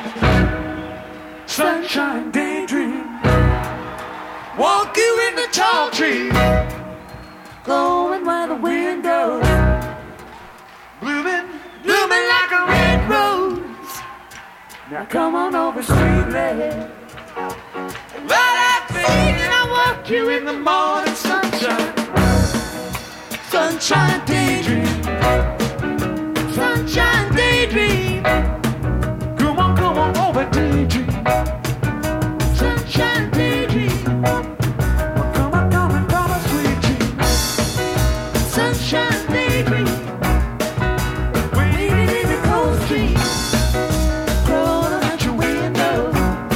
Sunshine daydream. Walk you in the tall tree, glowing where the wind goes, blooming, blooming like a red rose. Now come on over sweetly. Right after eating, I walk you in the morning sunshine. Sunshine daydream. Sunshine daydream. Come on over daydream. Sunshine daydream. Come on, sweet dream. Sunshine daydream. Waiting in the cold street, crawling out your window,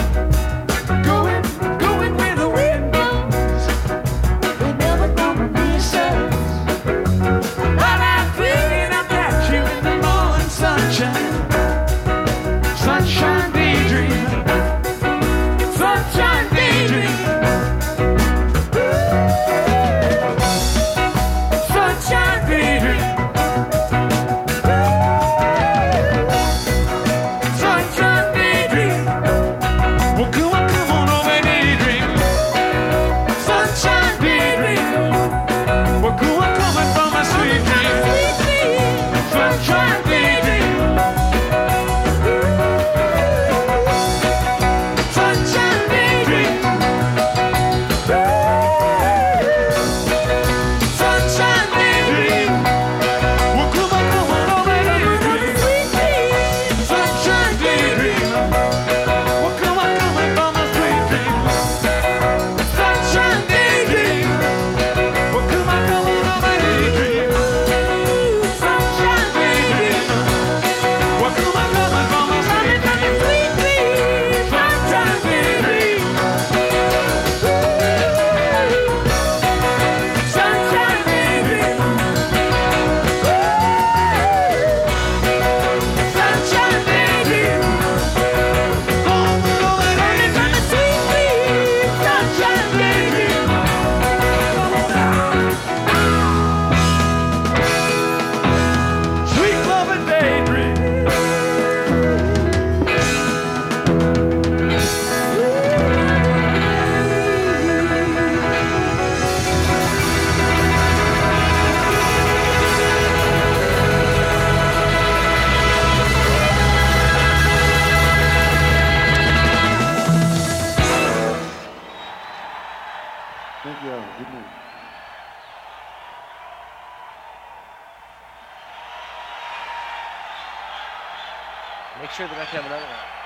going where the wind blows. They never gonna miss us. While I'm feeling, I'll catch you in the morning sunshine. Sunshine daydream. Sunshine daydream. Sunshine daydream. Sunshine daydream. Well, come on over daydream. Sunshine daydream. Well, coming from my sweet dream. Sunshine daydream. Sunshine daydream. Sunshine daydream. Well, come on over daydream. Sunshine daydream. Well, coming from my sweet dream. Sunshine daydream. Well, come on over daydream. Sunshine daydream. Well, come on from my sweet dream. Sunshine daydream. Sunshine daydream. Sunshine daydream. Sunshine daydream. Sweet loving daydream. Thank you all. Good night. Make sure that I have another one.